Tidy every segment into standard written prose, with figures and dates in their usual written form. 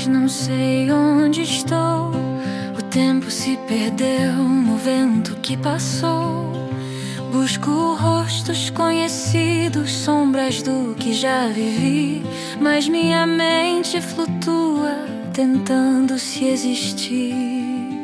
mas não sei onde estou. O tempo se perdeu no vento que passou. Busco rostos conhecidos, sombras do que já vivi, mas minha mente flutua, tentando se existir.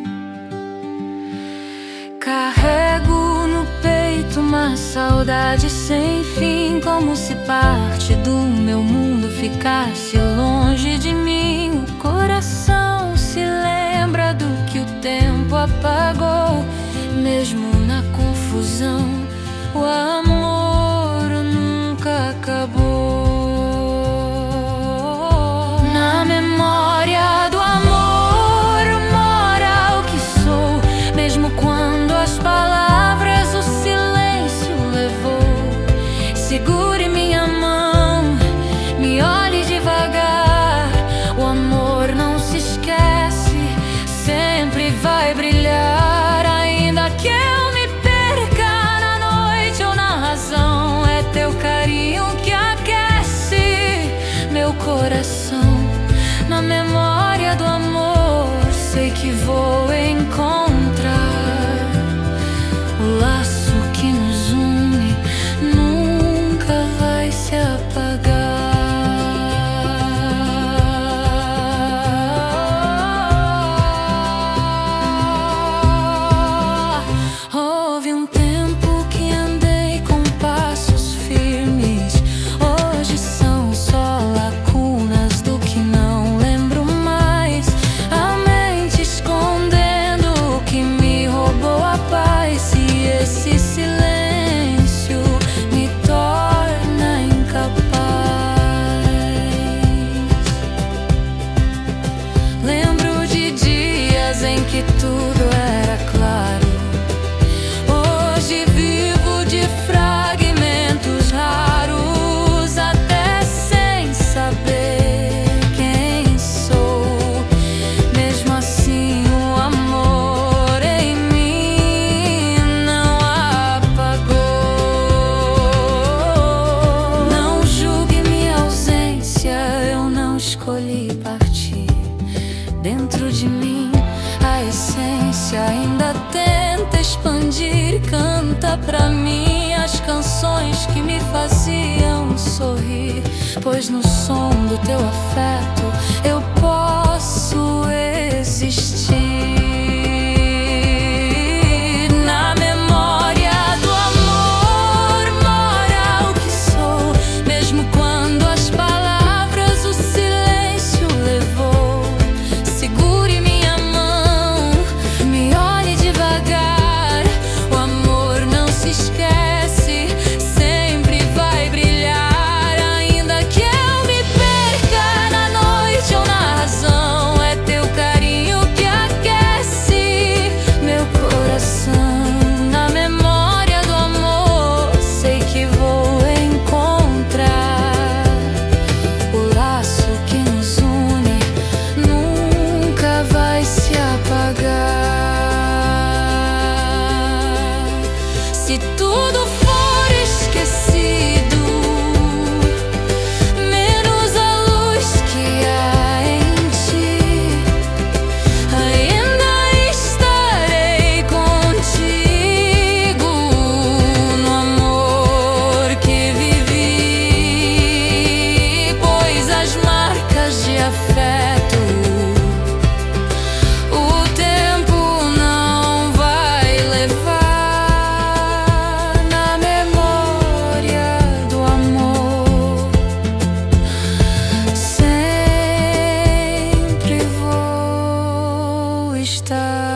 Carrego no peito uma saudade sem fim, como se parte do meu mundo ficasse longe de mim. O coração se lembra do que o tempo apagou. Mesmo na confusão, o amor nunca acabou. Na memória do amor mora o que sou, mesmo quando as palavras o silêncio levou. Segure minha mão, me olhe devagar. O amor não se esquece, sempre vai brilhar. Ainda que eu me perca na noite ou na razão, é teu carinho que aquece meu coração. Na memória do amor, sei que vou encontrar o laço que nos une, nunca vai se apagar. Houve um tempo que andei com passos firmes, hoje são só lacunas do que não lembro mais. A mente escondendo o que me roubou a paz, e esse silêncio me torna incapaz. Lembro de dias em que tudo era claro. Hoje vivo de fragmentos raros, até sem saber quem sou. Mesmo assim o amor em mim não apagou. Não julgue minha ausência, eu não escolhi partir. Dentro de mim a essência ainda tenta expandir. Canta pra mim as canções que me faziam sorrir, pois no som do teu afeto eu posso existir. Na memória do amor mora o que sou, mesmo quando as palavras o silêncio levou. Segure minha mão, me olhe devagar. O amor não se esquece, sempre vai brilhar. Ainda que eu me perca na noite ou na razão, é teu carinho que aquece meu coração. Na memória do amor, sei que vou encontrar o laço que nos une, nunca vai se apagar. Se tudo for esquecido, menos a luz que há em ti, ainda estarei contigo no amor que vivi, pois as marcas de afeto o tempo não vai levar. Na memória do amor, sempre vou estar.